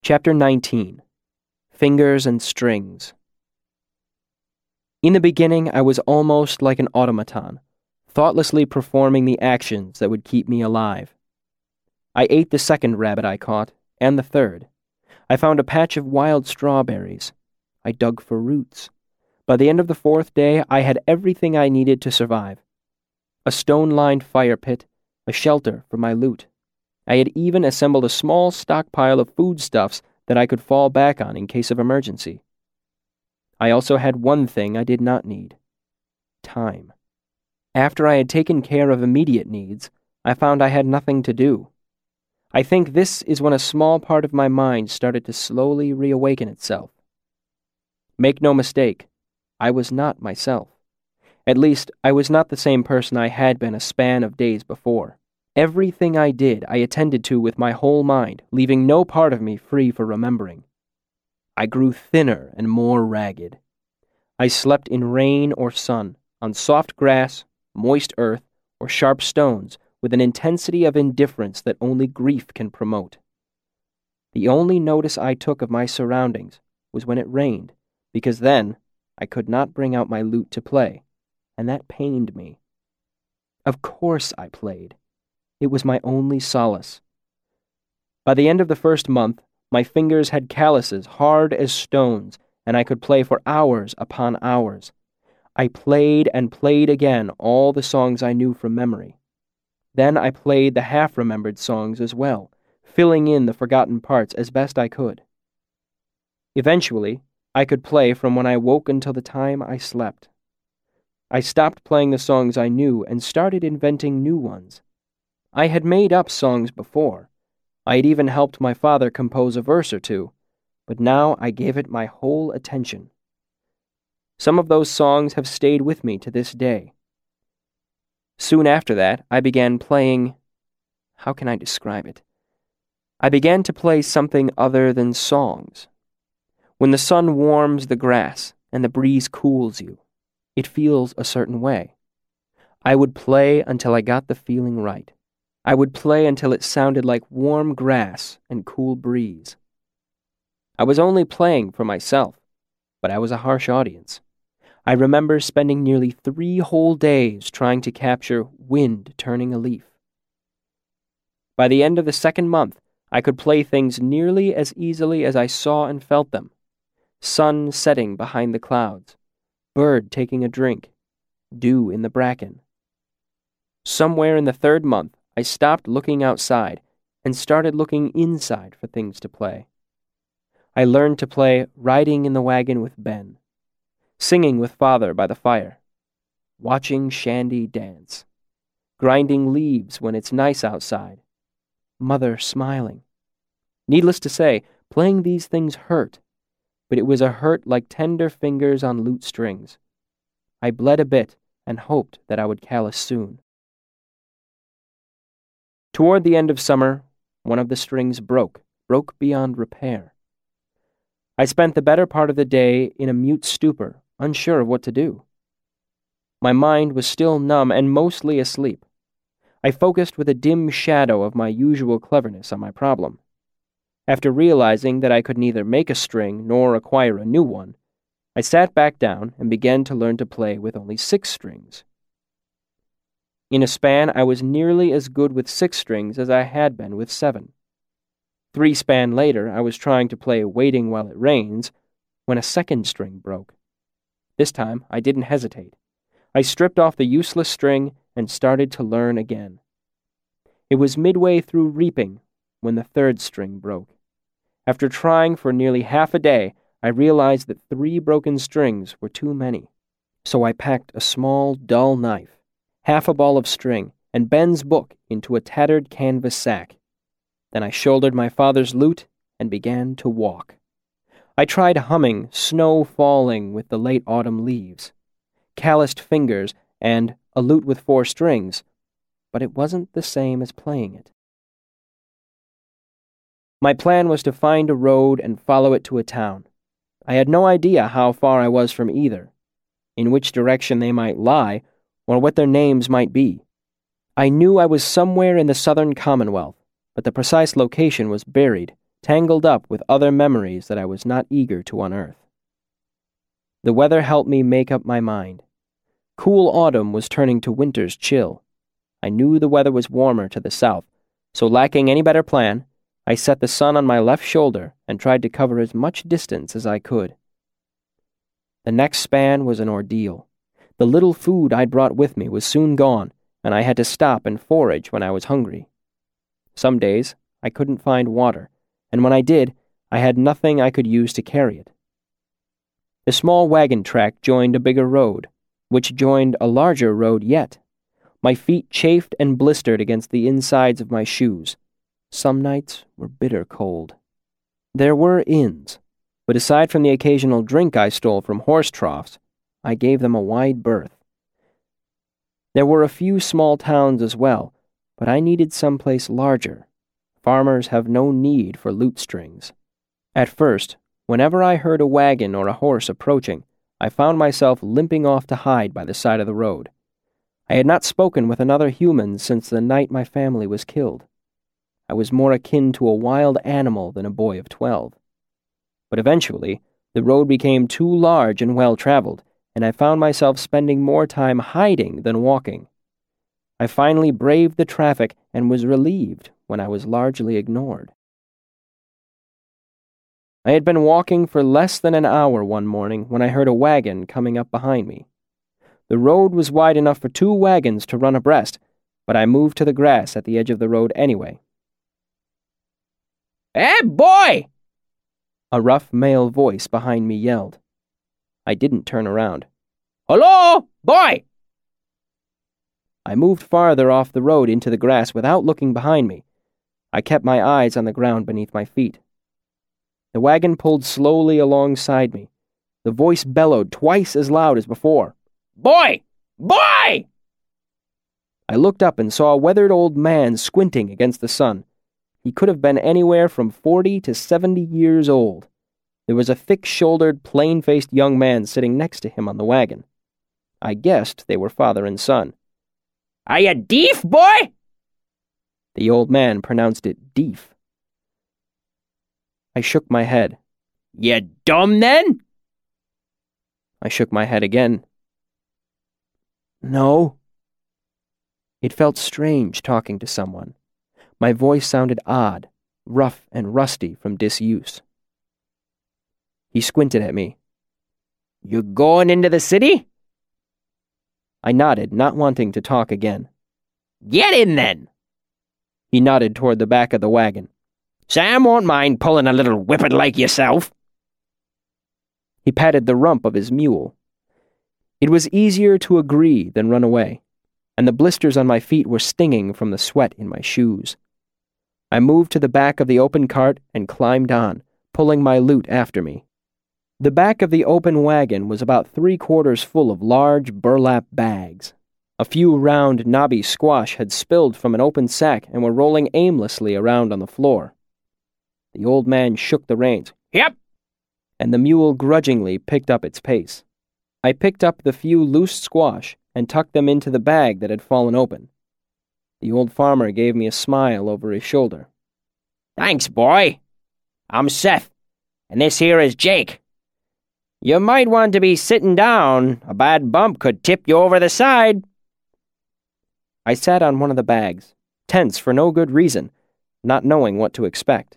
Chapter 19. Fingers and Strings. In the beginning, I was almost like an automaton, thoughtlessly performing the actions that would keep me alive. I ate the second rabbit I caught, and the third. I found a patch of wild strawberries. I dug for roots. By the end of the fourth day, I had everything I needed to survive. A stone-lined fire pit, a shelter for my loot. I had even assembled a small stockpile of foodstuffs that I could fall back on in case of emergency. I also had one thing I did not need: time. After I had taken care of immediate needs, I found I had nothing to do. I think this is when a small part of my mind started to slowly reawaken itself. Make no mistake, I was not myself. At least, I was not the same person I had been a span of days before. Everything I did, I attended to with my whole mind, leaving no part of me free for remembering. I grew thinner and more ragged. I slept in rain or sun, on soft grass, moist earth, or sharp stones, with an intensity of indifference that only grief can promote. The only notice I took of my surroundings was when it rained, because then I could not bring out my lute to play, and that pained me. Of course I played. It was my only solace. By the end of the first month, my fingers had calluses hard as stones, and I could play for hours upon hours. I played and played again all the songs I knew from memory. Then I played the half-remembered songs as well, filling in the forgotten parts as best I could. Eventually, I could play from when I woke until the time I slept. I stopped playing the songs I knew and started inventing new ones. I had made up songs before. I had even helped my father compose a verse or two, but now I gave it my whole attention. Some of those songs have stayed with me to this day. Soon after that, I began playing... How can I describe it? I began to play something other than songs. When the sun warms the grass and the breeze cools you, it feels a certain way. I would play until I got the feeling right. I would play until it sounded like warm grass and cool breeze. I was only playing for myself, but I was a harsh audience. I remember spending nearly 3 whole days trying to capture wind turning a leaf. By the end of the second month, I could play things nearly as easily as I saw and felt them. Sun setting behind the clouds, bird taking a drink, dew in the bracken. Somewhere in the third month, I stopped looking outside and started looking inside for things to play. I learned to play Riding in the Wagon with Ben, singing with Father by the fire, watching Shandy dance, grinding leaves when it's nice outside, Mother smiling. Needless to say, playing these things hurt, but it was a hurt like tender fingers on lute strings. I bled a bit and hoped that I would callus soon. Toward the end of summer, one of the strings broke beyond repair. I spent the better part of the day in a mute stupor, unsure of what to do. My mind was still numb and mostly asleep. I focused with a dim shadow of my usual cleverness on my problem. After realizing that I could neither make a string nor acquire a new one, I sat back down and began to learn to play with only 6 strings. In a span, I was nearly as good with 6 strings as I had been with 7. 3 span later, I was trying to play Waiting While It Rains when a second string broke. This time, I didn't hesitate. I stripped off the useless string and started to learn again. It was midway through reaping when the third string broke. After trying for nearly half a day, I realized that 3 broken strings were too many. So I packed a small, dull knife, half a ball of string, and Ben's book into a tattered canvas sack. Then I shouldered my father's lute and began to walk. I tried humming Snow Falling with the Late Autumn Leaves, Calloused Fingers, and A Lute with 4 Strings, but it wasn't the same as playing it. My plan was to find a road and follow it to a town. I had no idea how far I was from either, in which direction they might lie, or what their names might be. I knew I was somewhere in the Southern Commonwealth, but the precise location was buried tangled up with other memories that I was not eager to unearth. The weather helped me make up my mind. Cool autumn was turning to winter's chill. I knew the weather was warmer to the south, so lacking any better plan, I set the sun on my left shoulder and tried to cover as much distance as I could. The next span was an ordeal. The little food I'd brought with me was soon gone, and I had to stop and forage when I was hungry. Some days, I couldn't find water, and when I did, I had nothing I could use to carry it. The small wagon track joined a bigger road, which joined a larger road yet. My feet chafed and blistered against the insides of my shoes. Some nights were bitter cold. There were inns, but aside from the occasional drink I stole from horse troughs, I gave them a wide berth. There were a few small towns as well, but I needed someplace larger. Farmers have no need for lute strings. At first, whenever I heard a wagon or a horse approaching, I found myself limping off to hide by the side of the road. I had not spoken with another human since the night my family was killed. I was more akin to a wild animal than a boy of 12. But eventually, the road became too large and well-traveled, and I found myself spending more time hiding than walking. I finally braved the traffic and was relieved when I was largely ignored. I had been walking for less than an hour one morning when I heard a wagon coming up behind me. The road was wide enough for 2 wagons to run abreast, but I moved to the grass at the edge of the road anyway. "Hey, boy!" A rough male voice behind me yelled. I didn't turn around. "Hello, boy!" I moved farther off the road into the grass without looking behind me. I kept my eyes on the ground beneath my feet. The wagon pulled slowly alongside me. The voice bellowed twice as loud as before. "Boy! Boy!" I looked up and saw a weathered old man squinting against the sun. He could have been anywhere from 40 to 70 years old. There was a thick-shouldered, plain-faced young man sitting next to him on the wagon. I guessed they were father and son. "Are you deef, boy?" The old man pronounced it deef. I shook my head. "You dumb, then?" I shook my head again. "No." It felt strange talking to someone. My voice sounded odd, rough and rusty from disuse. He squinted at me. "You going into the city?" I nodded, not wanting to talk again. "Get in, then." He nodded toward the back of the wagon. "Sam won't mind pulling a little whippet like yourself." He patted the rump of his mule. It was easier to agree than run away, and the blisters on my feet were stinging from the sweat in my shoes. I moved to the back of the open cart and climbed on, pulling my loot after me. The back of the open wagon was about 3/4 full of large burlap bags. A few round knobby squash had spilled from an open sack and were rolling aimlessly around on the floor. The old man shook the reins. "Yep!" And the mule grudgingly picked up its pace. I picked up the few loose squash and tucked them into the bag that had fallen open. The old farmer gave me a smile over his shoulder. "Thanks, boy. I'm Seth, and this here is Jake. You might want to be sitting down. A bad bump could tip you over the side." I sat on one of the bags, tense for no good reason, not knowing what to expect.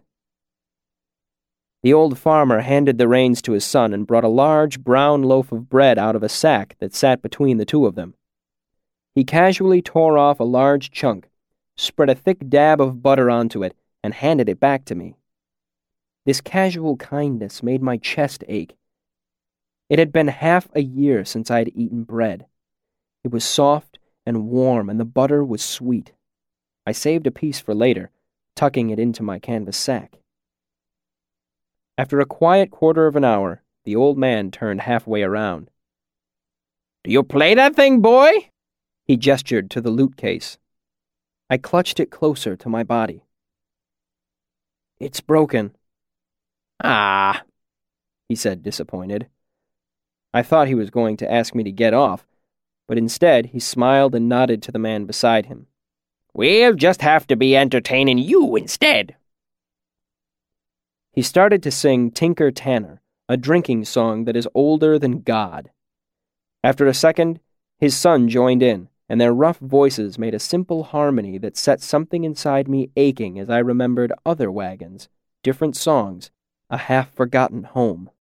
The old farmer handed the reins to his son and brought a large brown loaf of bread out of a sack that sat between the two of them. He casually tore off a large chunk, spread a thick dab of butter onto it, and handed it back to me. This casual kindness made my chest ache. It had been half a year since I had eaten bread. It was soft and warm, and the butter was sweet. I saved a piece for later, tucking it into my canvas sack. After a quiet 1/4 of an hour, the old man turned halfway around. "Do you play that thing, boy?" He gestured to the loot case. I clutched it closer to my body. "It's broken." "Ah," he said, disappointed. I thought he was going to ask me to get off, but instead he smiled and nodded to the man beside him. "We'll just have to be entertaining you instead." He started to sing Tinker Tanner, a drinking song that is older than God. After a second, his son joined in, and their rough voices made a simple harmony that set something inside me aching as I remembered other wagons, different songs, a half-forgotten home.